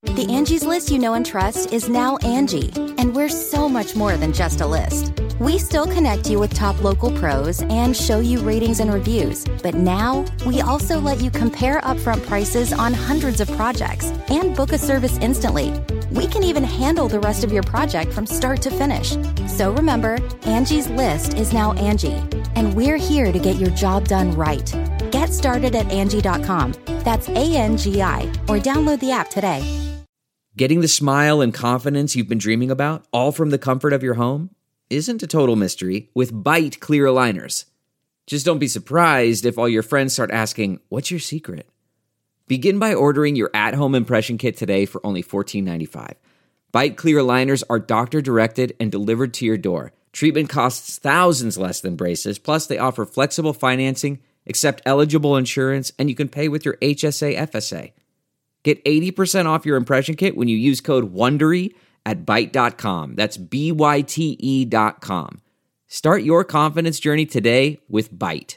The Angie's List you know and trust is now Angie, and we're so much more than just a list. We still connect you with top local pros and show you ratings and reviews, but now we also let you compare upfront prices on hundreds of projects and book a service instantly. We can even handle the rest of your project from start to finish. So remember, Angie's List is now Angie, and we're here to get your job done right. Get started at Angie.com. That's ANGI, or download the app today. Getting the smile and confidence you've been dreaming about, all from the comfort of your home, isn't a total mystery with Byte clear aligners. Just don't be surprised if all your friends start asking, "What's your secret?" Begin by ordering your at-home impression kit today for only $14.95. Byte clear aligners are doctor-directed and delivered to your door. Treatment costs thousands less than braces, plus they offer flexible financing, accept eligible insurance, and you can pay with your HSA FSA. Get 80% off your impression kit when you use code WONDERY at Byte.com. That's BYTE.com. Start your confidence journey today with Byte.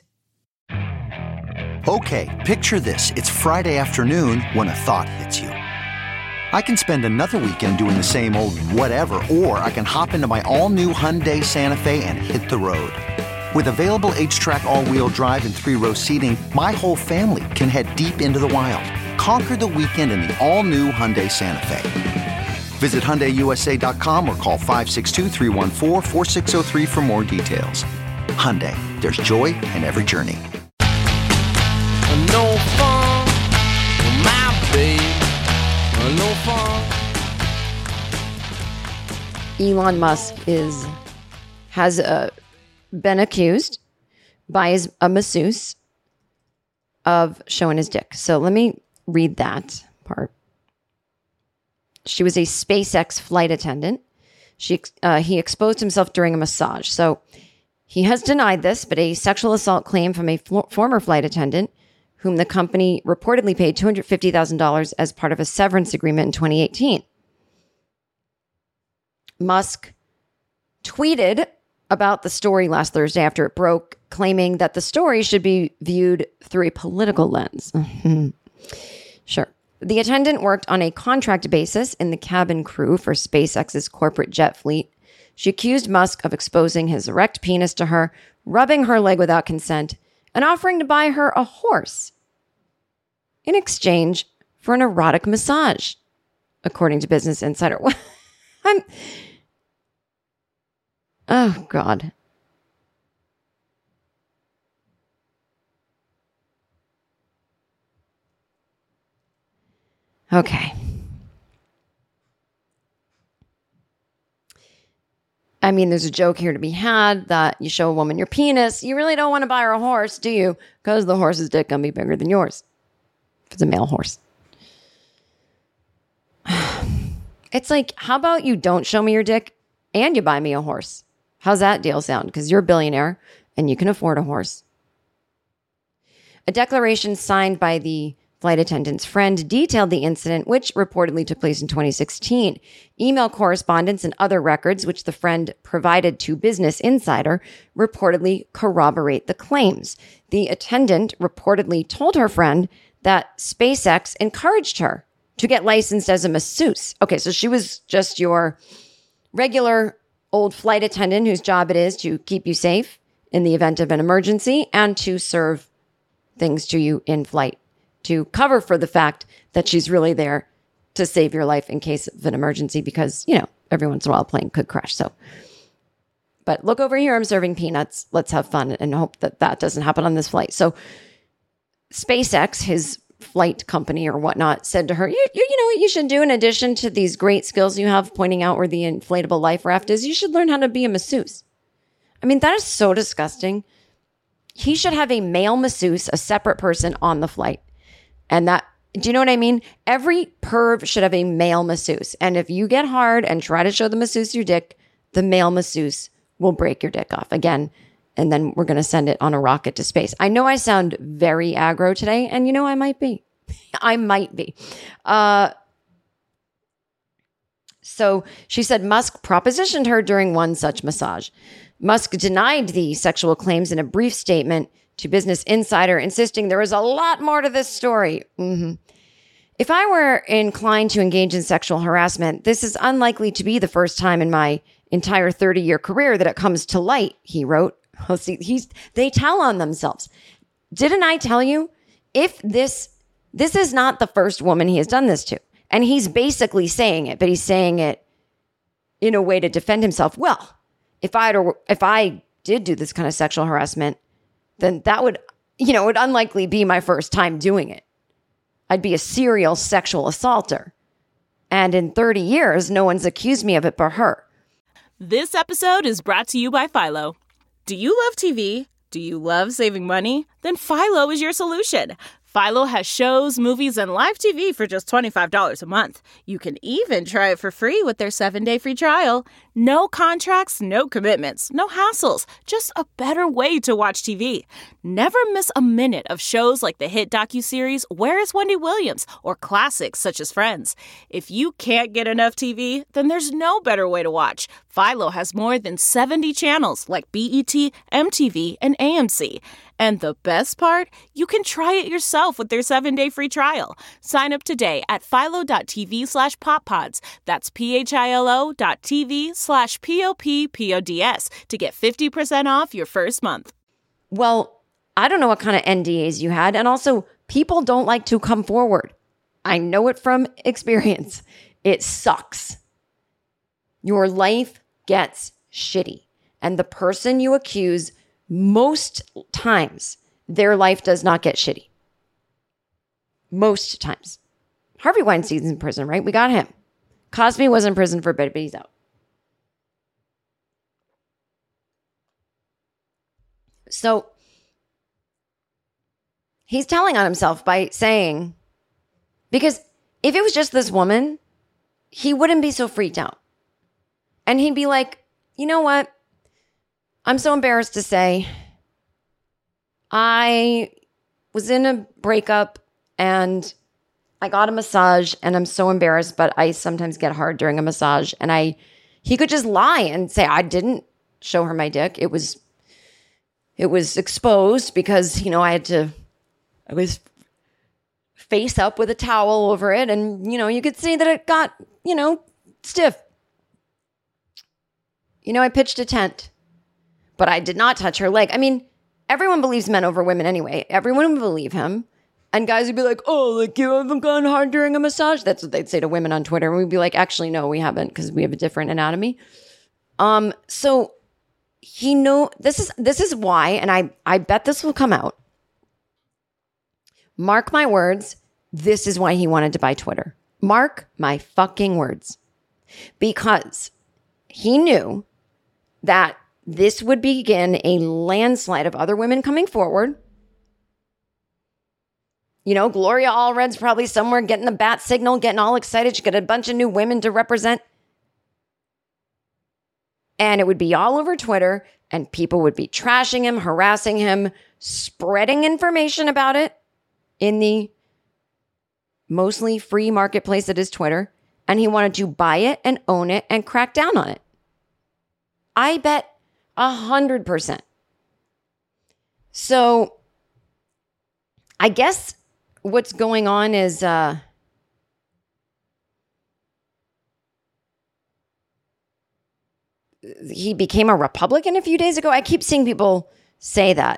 Okay, picture this. It's Friday afternoon when a thought hits you. I can spend another weekend doing the same old whatever, or I can hop into my all-new Hyundai Santa Fe and hit the road. With available H-Track all-wheel drive and 3-row seating, my whole family can head deep into the wild. Conquer the weekend in the all-new Hyundai Santa Fe. Visit HyundaiUSA.com or call 562-314-4603 for more details. Hyundai, there's joy in every journey. No fun, my babe. No fun. Elon Musk has been accused by a masseuse of showing his dick. So let me read that part. She was a SpaceX flight attendant. He exposed himself during a massage. So he has denied this, but a sexual assault claim from a former flight attendant whom the company reportedly paid $250,000 as part of a severance agreement in 2018. Musk tweeted about the story last Thursday after it broke, claiming that the story should be viewed through a political lens. Sure. The attendant worked on a contract basis in the cabin crew for SpaceX's corporate jet fleet. She accused Musk of exposing his erect penis to her, rubbing her leg without consent, and offering to buy her a horse in exchange for an erotic massage, according to Business Insider. Oh, God. Okay. I mean, there's a joke here to be had that you show a woman your penis. You really don't want to buy her a horse, do you? Because the horse's dick going to be bigger than yours. If it's a male horse. It's like, how about you don't show me your dick and you buy me a horse? How's that deal sound? Because you're a billionaire and you can afford a horse. A declaration signed by the flight attendant's friend detailed the incident, which reportedly took place in 2016. Email correspondence and other records, which the friend provided to Business Insider, reportedly corroborate the claims. The attendant reportedly told her friend that SpaceX encouraged her to get licensed as a masseuse. Okay, so she was just your regular old flight attendant whose job it is to keep you safe in the event of an emergency and to serve things to you in flight, to cover for the fact that she's really there to save your life in case of an emergency because, you know, every once in a while a plane could crash. So, but look over here, I'm serving peanuts. Let's have fun and hope that that doesn't happen on this flight. So SpaceX, his flight company or whatnot, said to her, you know what you should do in addition to these great skills you have pointing out where the inflatable life raft is? You should learn how to be a masseuse. I mean, that is so disgusting. He should have a male masseuse, a separate person on the flight. And that, do you know what I mean? Every perv should have a male masseuse. And if you get hard and try to show the masseuse your dick, the male masseuse will break your dick off again. And then we're going to send it on a rocket to space. I know I sound very aggro today, and you know, I might be. I might be. So she said Musk propositioned her during one such massage. Musk denied the sexual claims in a brief statement to Business Insider, insisting there is a lot more to this story. If I were inclined to engage in sexual harassment, this is unlikely to be the first time in my entire 30-year career that it comes to light, he wrote. Oh, see, they tell on themselves. Didn't I tell you? If this is not the first woman he has done this to. And he's basically saying it, but he's saying it in a way to defend himself. Well, if I did do this kind of sexual harassment, then that would, it would unlikely be my first time doing it. I'd be a serial sexual assaulter. And in 30 years, no one's accused me of it but her. This episode is brought to you by Philo. Do you love TV? Do you love saving money? Then Philo is your solution. Philo has shows, movies, and live TV for just $25 a month. You can even try it for free with their 7-day free trial. No contracts, no commitments, no hassles. Just a better way to watch TV. Never miss a minute of shows like the hit docuseries Where is Wendy Williams? Or classics such as Friends. If you can't get enough TV, then there's no better way to watch. Philo has more than 70 channels like BET, MTV, and AMC. And the best part? You can try it yourself with their 7-day free trial. Sign up today at philo.tv/poppods. That's philo.tv/POPPODS to get 50% off your first month. Well, I don't know what kind of NDAs you had. And also, people don't like to come forward. I know it from experience. It sucks. Your life gets shitty. And the person you accuse, most times, their life does not get shitty. Most times. Harvey Weinstein's in prison, right? We got him. Cosby was in prison for a bit, but he's out. So, he's telling on himself by saying, because if it was just this woman, he wouldn't be so freaked out. And he'd be like, you know what? I'm so embarrassed to say I was in a breakup and I got a massage and I'm so embarrassed, but I sometimes get hard during a massage. And he could just lie and say, I didn't show her my dick. It was exposed because, I was face up with a towel over it. And, you could see that it got, stiff. I pitched a tent. But I did not touch her leg. I mean, everyone believes men over women anyway. Everyone would believe him. And guys would be like, you haven't gone hard during a massage? That's what they'd say to women on Twitter. And we'd be like, actually, no, we haven't because we have a different anatomy. So he knew, this is why, and I bet this will come out. Mark my words, this is why he wanted to buy Twitter. Mark my fucking words. Because he knew that this would begin a landslide of other women coming forward. Gloria Allred's probably somewhere getting the bat signal, getting all excited. She got a bunch of new women to represent. And it would be all over Twitter, and people would be trashing him, harassing him, spreading information about it in the mostly free marketplace that is Twitter. And he wanted to buy it and own it and crack down on it. I bet 100%. So I guess what's going on is he became a Republican a few days ago. I keep seeing people say that.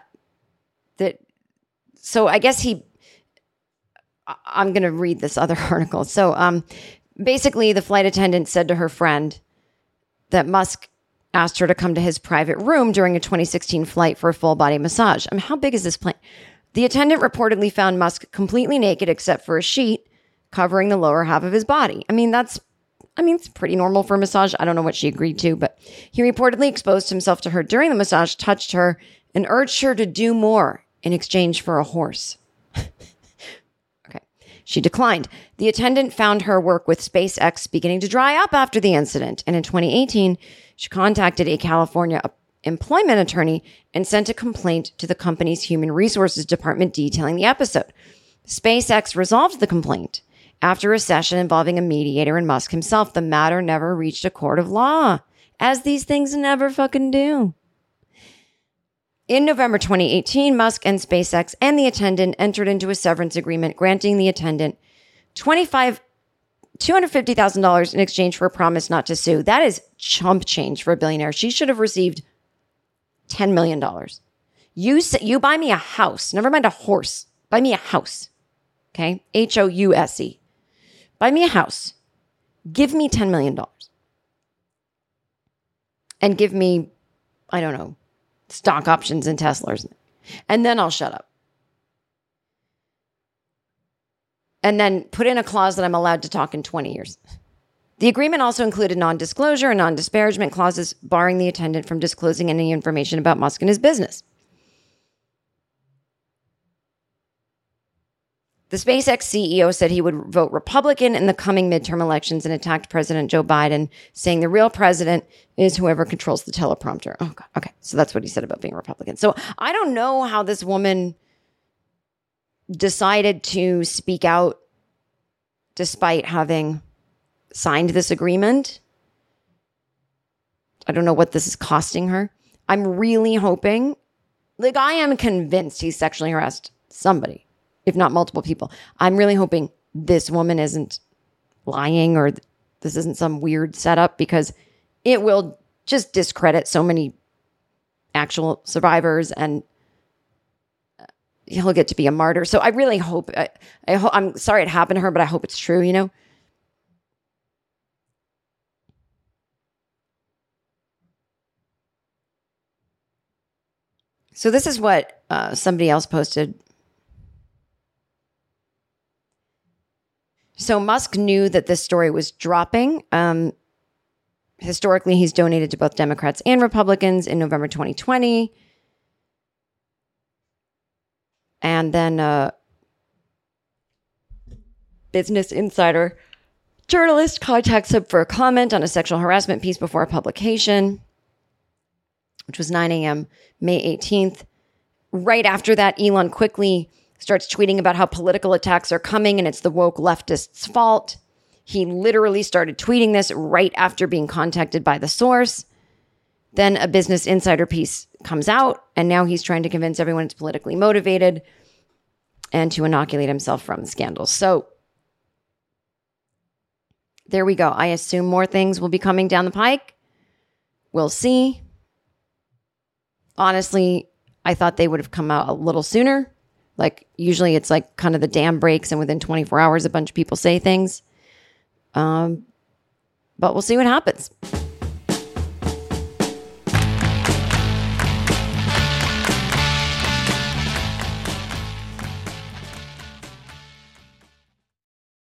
So I guess I'm going to read this other article. So basically the flight attendant said to her friend that Musk asked her to come to his private room during a 2016 flight for a full body massage. How big is this plane? The attendant reportedly found Musk completely naked except for a sheet covering the lower half of his body. It's pretty normal for a massage. I don't know what she agreed to, but he reportedly exposed himself to her during the massage, touched her, and urged her to do more in exchange for a horse. Okay. She declined. The attendant found her work with SpaceX beginning to dry up after the incident, and in 2018, she contacted a California employment attorney and sent a complaint to the company's human resources department detailing the episode. SpaceX resolved the complaint. After a session involving a mediator and Musk himself, the matter never reached a court of law, as these things never fucking do. In November 2018, Musk and SpaceX and the attendant entered into a severance agreement granting the attendant $250,000 in exchange for a promise not to sue. That is chump change for a billionaire. She should have received $10 million. You buy me a house, never mind a horse. Buy me a house. Okay? House. Buy me a house. Give me $10 million. And give me, I don't know, stock options in Teslas. And then I'll shut up. And then put in a clause that I'm allowed to talk in 20 years. The agreement also included non-disclosure and non-disparagement clauses barring the attendant from disclosing any information about Musk and his business. The SpaceX CEO said he would vote Republican in the coming midterm elections and attacked President Joe Biden, saying the real president is whoever controls the teleprompter. Oh, God. Okay. So that's what he said about being Republican. So I don't know how this woman decided to speak out despite having signed this agreement. I don't know what this is costing her. I'm really hoping, like, I am convinced he's sexually harassed somebody, if not multiple people. I'm really hoping this woman isn't lying or this isn't some weird setup, because it will just discredit so many actual survivors and he'll get to be a martyr. So I really hope, I'm sorry it happened to her, but I hope it's true, you know? So this is what somebody else posted. So Musk knew that this story was dropping. Historically, he's donated to both Democrats and Republicans in November 2020. And then Business Insider journalist contacts him for a comment on a sexual harassment piece before a publication, which was 9 a.m., May 18th. Right after that, Elon quickly starts tweeting about how political attacks are coming and it's the woke leftists' fault. He literally started tweeting this right after being contacted by the source. Then a Business Insider piece comes out, and now he's trying to convince everyone it's politically motivated and to inoculate himself from the scandals. So there we go. I assume more things will be coming down the pike. We'll see. Honestly, I thought they would have come out a little sooner. Like, usually it's like kind of the dam breaks and within 24 hours, a bunch of people say things. But we'll see what happens.